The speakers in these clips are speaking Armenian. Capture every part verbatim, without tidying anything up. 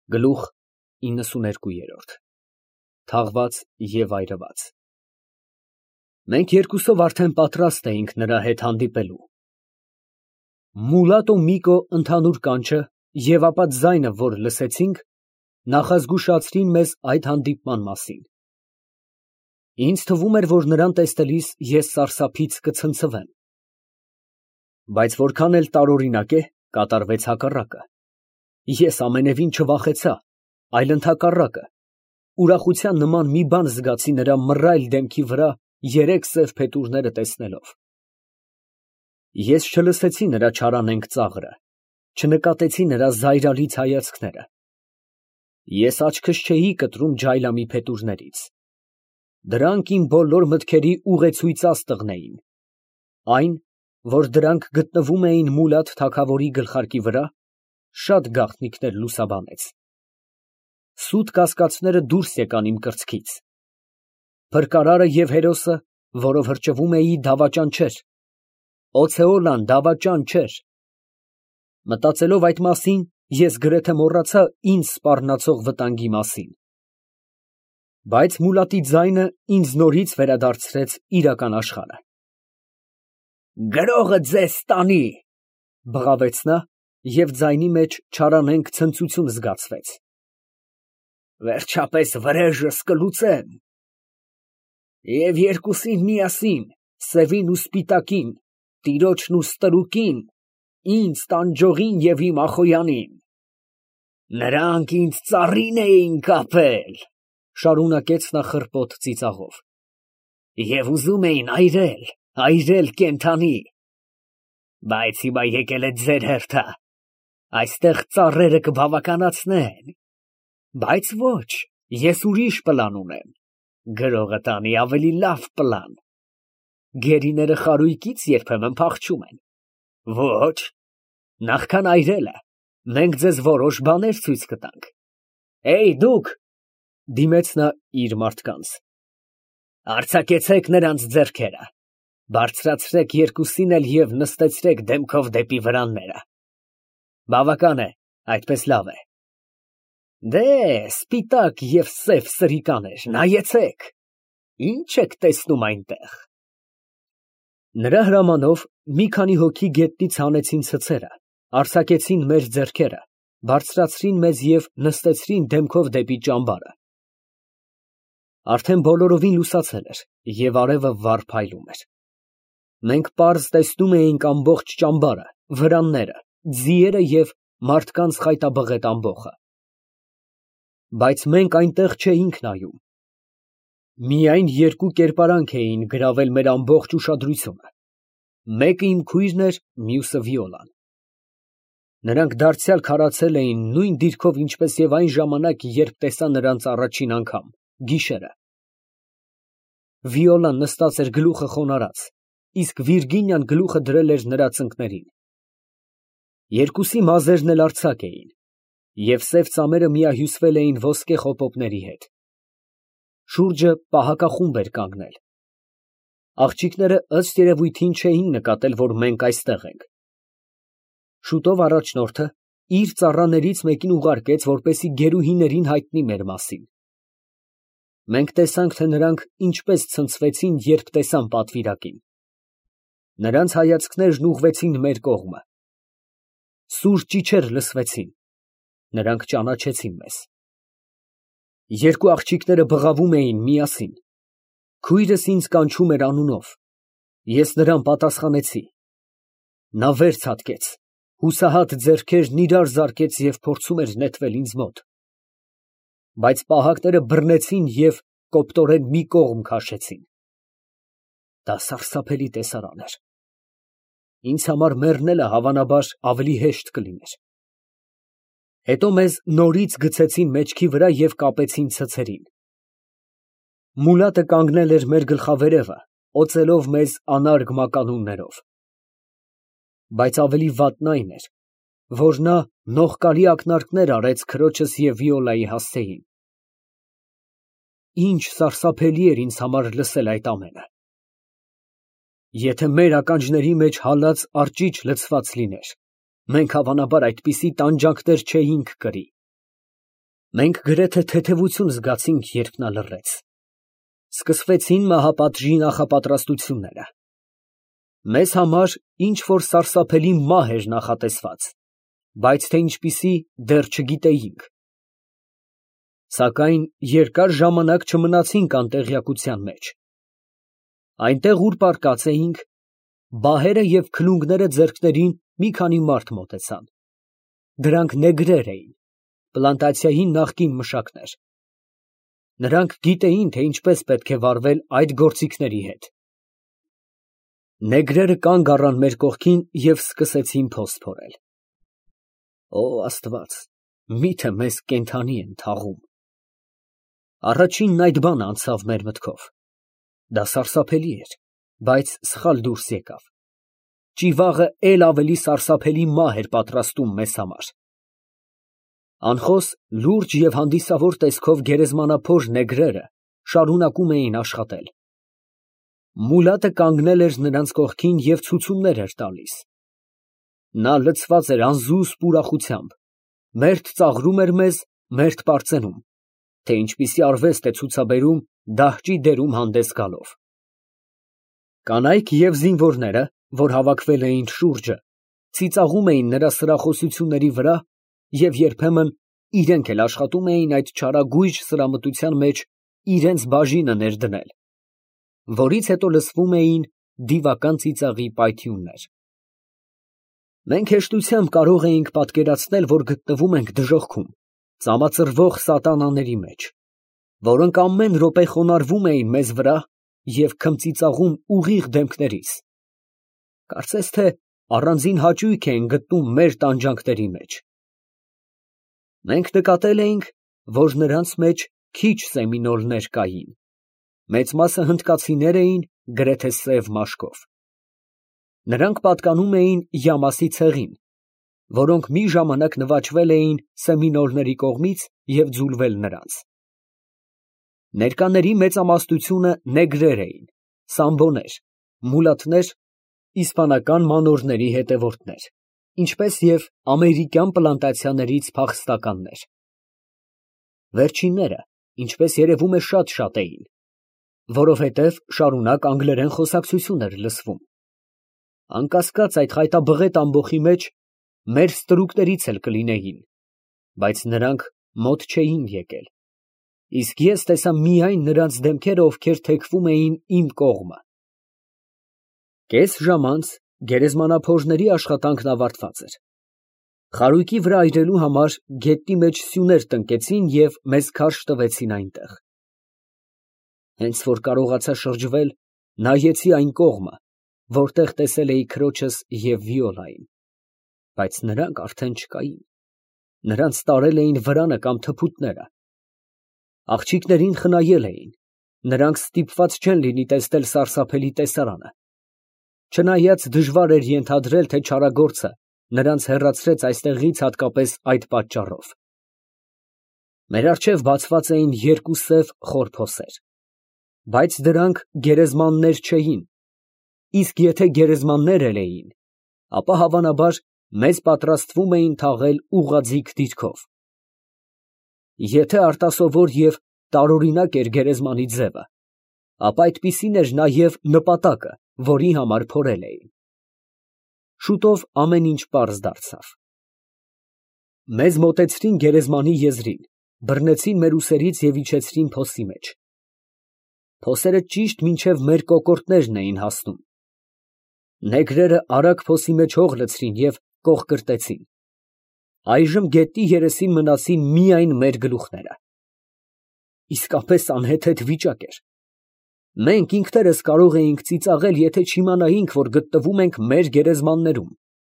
Գլուխ իննսուներկու։ Թաղված և այրված։ Մենք երկուսով արդեն պատրաստ էինք նրա հետ հանդիպելու։ Մուլատո Միկո ընդհանուր կանչը և ապա ձայնը, որ լսեցինք, նախազգուշացրին մեզ այդ հանդիպման մասին։ Ինձ թվում էր, որ նրան տեսնելիս ես սարսափից կցնցվեմ։ Բայց որքան էլ տարօրինակ է, կատարվեց հակառակը։ Ես ամենևին չվախեցա, այլ ընդհակառակը, ուրախության նման մի բան զգացի նրա մռայլ դեմքի վրա երեք սև փետուրները տեսնելով։ Ես չլսեցի նրա չարանենգ ծաղրը, չնկատեցի նրա զայրալից հայացքները։ Ես աչքս չէի կտրում ջայլամի փետուրներից։ Դրանք իմ բոլոր մտքերի ուղեցույց աստղն էին, այն, որ դրանք գտնվում էին Մուլադ թագավորի գլխարկի վրա, շատ գաղտնիքներ լուսաբանեց։ Սուտ կասկածները դուրս եկան իմ կրծքից։ Փրկարարը և հերոսը, որով հրճվում էի, դավաճան չէր, օցեոլան դավաճան չէր։ Մտածելով այդ մասին, ես գրեթե մոռացա ինձ սպառնացող վտանգի մասին։ Բայց Մուլատի ձայնը ինձ նորից վերադարձրեց իրական աշխարհը։ «Գրողը ձեզ տանի», բղավեց նա, և ձայնի մեջ չարանենգ ցնծություն զգացվեց։ «Վերջապես վրեժս կլուծեմ, և երկուսին միասին, սևին ու սպիտակին, տիրոջն ու ստրուկին, ինձ տանջողին և իմ ախոյանին։ Նրանք ինձ ծառին էին կապել», շարունակեց նա խռպոտ ծիծաղով, «և ուզում էին այրել, այրել կենդանի։ Բայց հիմա եկել է ձեր հերթը, այստեղ ծառերը կբավականացնեն։ Բայց ոչ, ես ուրիշ պլան ունեմ, գրողը տանի ավելի լավ պլան։ Գերիները խարույկից երբեմն փախչում են։ Ոչ, նախքան այրելը, մենք ձեզ որոշ բաներ ցույց կտանք։ Էյ, դուք, դիմեց նա իր մարդկանց, արձակեցեք նրանց ձեռքերը, բարձրացրեք երկուսին էլ և նստեցրեք դեմքով դեպի վրանները։ Բավական է, այդպես լավ է։ Դե, սպիտակ և սև սրիկաներ, նայեցեք, ինչ եք տեսնում այնտեղ։ Նրա հրամանով մի քանի հոգի գետնից հանեցին ցցերը, արձակեցին մեր ձեռքերը, բարձրացրին մեզ և նստեցրին դեմքով դեպի ճամբարը։ Արդեն բոլորովին լուսացել էր, և արևը վառ փայլում էր։ Մենք պարզ տեսնում էինք ամբողջ ճամբարը, վրանները, ձիերը և մարդկանց խայտաբղետ ամբոխը։ Բայց մենք այնտեղ չէինք նայում։ Միայն երկու կերպարանք էին գրավել մեր ամբողջ ուշադրությունը։ Մեկը իմ քույրն էր, մյուսը Վիոլան։ Նրանք դարձյալ քարացել էին նույն դիրքով, ինչպես և այն ժամանակ, երբ տեսա նրանց առաջին անգամ, գիշերը։ Վիոլան նստած էր գլուխը խոնարհած, իսկ Վիրգինիան գլուխը դրել էր նրա ծնկներին։ Երկուսի մազերն էլ արձակ էին, և սև ծամերը միահյուսվել էին ոսկե խոպոպների հետ։ Շուրջը պահակախումբ էր կանգնել։ Աղջիկները ըստ երևույթին չէին նկատել, որ մենք այստեղ ենք։ Շուտով առաջնորդը իր ծառաներից մեկին ուղարկեց, որպեսզի գերուհիներին հայտնի մեր մասին։ Մենք տեսանք, թե նրանք ինչպես ցնցվեցին, երբ տեսան պատվիրակին։ Նրանց հայացքներն ուղղվեցին մեր կողմը։ Սուր ճիչեր լսվեցին, նրանք ճանաչեցին մեզ։ Երկու աղջիկները բղավում էին միասին։ Քույրս ինձ կանչում էր անունով։ Ես նրան պատասխանեցի։ Նա վեր ցատկեց, հուսահատ ձեռքերն իրար զարկեց և փորձում էր նետվել ինձ մոտ։ Բայց պահակները բռնեցին և կոպտորեն մի կողմ քաշեցին։ Դա սարսափելի տեսարան էր։ Ինձ համար մեռնելը, հավանաբար, ավելի հեշտ կլիներ։ Հետո մեզ նորից գցեցին մեջքի վրա և կապեցին ցցերին։ Մուլատը կանգնել էր մեր գլխավերևը, օծելով մեզ անարգ մականուններով։ Բայց ավելի վատն այն էր, որ նա նողկալի ակնարկներ արեց քրոջս և Վիոլայի հասցեին։ Ինչ սարսափելի էր ինձ համար լսել այդ ամենը։ Եթե մեր ականջների մեջ հալած արճիճ լցված լիներ, մենք հավանաբար այդպիսի տանջանքներ չէինք կրի։ Մենք գրեթե թեթևություն զգացինք, երբ նա լռեց։ Սկսվեցին մահապատժի նախապատրաստությունները։ Մեզ համար ինչ որ սարսափելի մահ էր նախատեսված, բայց թե ինչպիսի, դեռ չգիտեինք։ Սակայն երկար ժամանակ չմնացինք անտեղյակության մեջ։ Այնտեղ, ուր պառկած էինք, բահերը և քլունգները ձեռքներին մի քանի մարդ մոտեցան։ Դրանք նեգրեր էին, պլանտացիայի նախկին մշակներ։ Նրանք գիտեին, թե ինչպես պետք է վարվել այդ գործիքների հետ։ Նեգրերը կանգ առան մեր կողքին և սկսեցին փոստ փորել։ Օ Աստված, միթե մեզ կենդանի են թաղում։ Առաջինն այդ բանը անցավ մեր մտքով։ Դա սարսափելի էր, բայց սխալ դուրս եկավ։ Ճիվաղը էլ ավելի սարսափելի մահ էր պատրաստում մեզ համար։ Անխոս, լուրջ և հանդիսավոր տեսքով գերեզմանափոր նեգրերը շարունակում էին աշխատել։ Մուլատը կանգնել էր նրանց կողքին և ցուցումներ էր տալիս։ Նա լցված էր անզուսպ ուրախությամբ, մերթ ծաղրում էր մեզ, մերթ պարծենում, թե ինչպիսի արվեստ է ցուցաբերում դահճի դերում հանդես գալով։ Կանայք և զինվորները, որ հավաքվել էին շուրջը, ծիծաղում էին նրա սրախոսությունների վրա և երբեմն իրենք էլ աշխատում էին այդ չարագույժ սրամտության մեջ իրենց բաժինը ներդնել, որից հետո լսվում էին դիվական ծիծաղի պայթյուններ։ Մենք հեշտությամբ կարող էինք պատկերացնել, որ գտնվում ենք դժոխքում, ծամածրվող սատանաների մեջ, որոնք ամեն րոպե խոնարհվում էին մեզ վրա և քմծիծաղում ուղիղ դեմքներիս։ Կարծես թե առանձին հաճույք էին գտնում մեր տանջանքների մեջ։ Մենք նկատել էինք, որ նրանց մեջ քիչ սեմինոլներ կային, մեծ մասը հնդկացիներ էին գրեթե սև մաշկով։ Նրանք պատկանում էին Յամասի ցեղին, որոնք մի ժամանակ նվաճվել էին սեմինոլների կողմից և ձուլվել նրանց։ Ներկաների մեծամասնությունը նեգրեր էին, սամբոներ, մուլատներ, իսպանական մանորների հետևորդներ, ինչպես և ամերիկյան պլանտացիաներից փախստականներ։ Վերջինները, ինչպես երևում է, շատ֊շատ էին, որովհետև շարունակ անգլերեն խոսակցություն էր լսվում։ Անկասկած, այդ խայտաբղետ ամբոխի մեջ մեր ստրուկներից էլ կլինեին, բայց նրանք մոտ չէին եկել, իսկ ես տեսա միայն նրանց դեմքերը, ովքեր թեքվում էին իմ կողմը։ Կես ժամ անց գերեզմանափորների աշխատանքն ավարտված էր։ Խարույկի վրա այրելու համար գետնի մեջ սյուներ տնկեցին և մեզ քարշ տվեցին այնտեղ։ Հենց որ կարողացա շրջվել, նայեցի այն կողմը, որտեղ տեսել էի քրոջս և Վիոլային, բայց նրանք արդեն չկային, նրանց տարել էին վրանը կամ թփուտները։ Աղջիկներին խնայել էին, նրանք ստիպված չեն լինի տեսնել սարսափելի տեսարանը։ Չնայած դժվար էր ենթադրել, թե չարագործը նրանց հեռացրեց այստեղից հատկապես այդ պատճառով։ Մեր առջև բացված էին երկու սև խոր փոսեր, բայց դրանք գերեզմաններ չէին, իսկ եթե գերեզմաններ էլ էին, ապա հավանաբար մեզ պատրաստվում էին թաղել ուղղաձիգ դիրքով։ Եթե արտասովոր և տարօրինակ էր գերեզմանի ձևը, ապա այդպիսին էր նաև նպատակը, որի համար փորել էին։ Շուտով ամեն ինչ պարզ դարձավ։ Մեզ մոտեցրին գերեզմանի եզրին, բռնեցին մեր ուսերից և իջեցրին փոսի մեջ։ Փոսերը ճիշտ մինչև մեր կոկորդներն էին հասնում։ Նեգրերը արագ փոսի մեջ հող լցրին և կողկրտեցին։ Այժմ գետնի երեսին մնացին միայն մեր գլուխները։ Իսկապես անհեթեթ վիճակ էր։ Մենք ինքներս կարող էինք ծիծաղել, եթե չիմանայինք, որ գտնվում ենք մեր գերեզմաններում։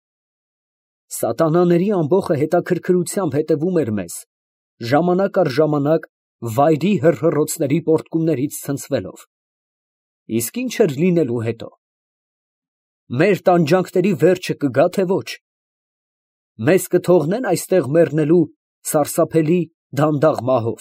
Սատանաների ամբոխը հետաքրքրությամբ հետևում էր մեզ, ժամանակ առ ժամանակ վայրի հռհռոցների պոռթկումներից ցնցվելով։ Իսկ ի՞նչ էր լինելու հետո։ Մեր տանջանքների վերջը կգա, թե ոչ։ Մեզ կթողնե՞ն այստեղ մեռնելու սարսափելի դանդաղ մահով։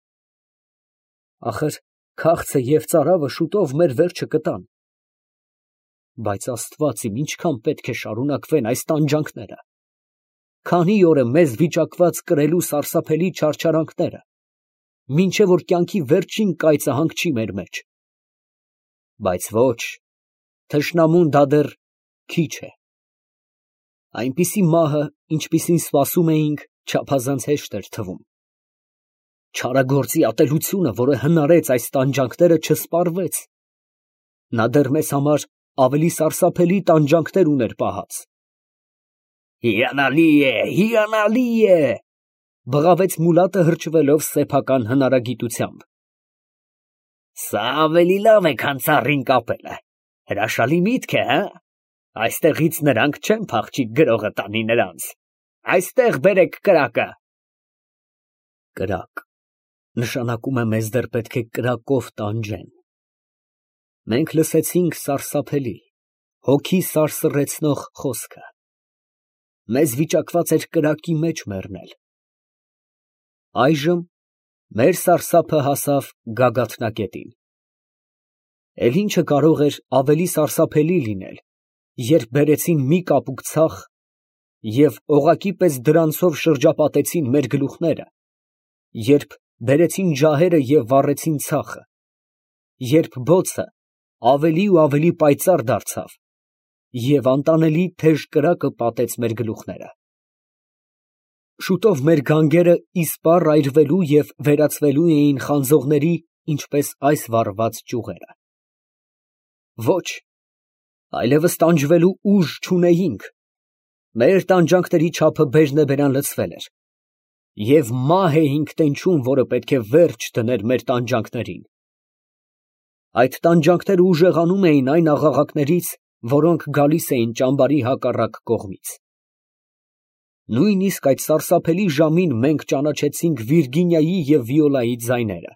Ախր քաղցը և ծարավը շուտով մեր վերջը կտան։ Բայց Աստված իմ, ինչքան պետք է շարունակվեն այս տանջանքները։ քանի օր է մեզ վիճակված կրելու սարսափելի չարչարանքները, մինչև որ կյանքի վերջին կայծը հանգչի մեր մեջ։ Բայց ոչ, թշնամուն դա դեռ քիչ է։ Այնպիսի մահը, ինչպիսին սպասում էինք, չափազանց հեշտ էր թվում։ Չարագործի ատելությունը, որը հնարեց այս տանջանքները, չսպառվեց։ Նա դեռ մեզ համար ավելի սարսափելի տանջանքներ ուներ պահած։ Հիանալի է, հիանալի է, բղավեց Մուլատը հրճվելով սեփական հնարագիտությամբ։ Սա ավելի լավ է, քան ծառին կապելը։ Հրաշալի միտք է, հա։ Այստեղից նրանք չեն փախչի գրողը տանի նրանց։ Այստեղ բերեք կրակը։ Կրակ, նշանակում է մեզ դեռ պետք է կրակով տանջեն։ Մենք լսեցինք սարսափելի, հոգի սարսռեցնող խոսքը։ Մեզ վիճակված էր կրակի մեջ մեռնել։ Այժմ մեր սարսափը հասավ գագաթնակետին։ Էլ ինչը կարող էր ավելի սարսափելի լինել, երբ բերեցին մի կապուկ ցախ և օղակի պես դրանցով շրջապատեցին մեր գլուխները, երբ բերեցին ջահերը և վառեցին ցախը, երբ բոցը ավելի ու ավելի պայծառ դարձավ և անտանելի թեժ կրակը պատեց մեր գլուխները։ Շուտով մեր գանգերը իսպառ այրվելու և վերածվելու էին խանձողների, ինչպես այս վառված ճյուղերը։ Ոչ, այլևս տանջվելու ուժ չունեինք, մեր տանջանքների չափը բերնեբերան լցվել էր, և մահ էինք տենչում, որը պետք է վերջ դներ մեր տանջանքներին։ Այդ տանջանքները ուժեղանում էին այն աղաղակներից, որոնք գալիս էին ճամբարի հակառակ կողմից։ Նույնիսկ այդ սարսափելի ժամին մենք ճանաչեցինք Վիրգինիայի և Վիոլայի ձայները։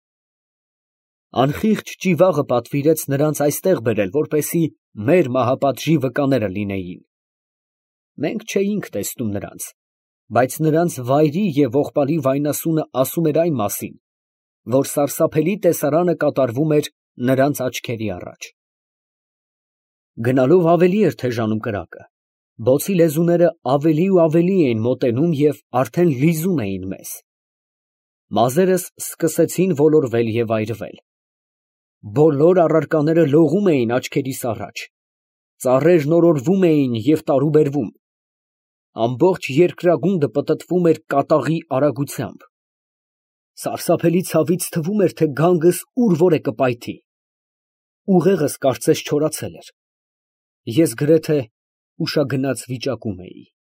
Անխիղճ ճիվաղը պատվիրեց նրանց այստեղ բերել, որպեսզի մեր մահապատժի վկաները լինեին։ Մենք չէինք տեսնում նրանց, բայց նրանց վայրի և ողբալի վայնասունը ասում էր այն մասին, որ սարսափելի տեսարանը կատարվում էր նրանց աչքերի առաջ։ Գնալով ավելի էր թեժանում կրակը, բոցի լեզուները ավելի ու ավելի էին մոտենում և արդեն լիզում էին մեզ։ Մազերս սկսեցին ոլորվել և այրվել։ Բոլոր առարկաները լողում էին աչքերիս առաջ, ծառերն օրորվում էին և տարուբերվում, ամբողջ երկրագունդը պտտվում էր կատաղի արագությամբ։ Սարսափելի ցավից թվում էր, թե գանգս ուր որ է կպայթի։ Ուղեղս կարծես չորացել էր։ Ես գրեթե ուշագնաց վիճակում էի։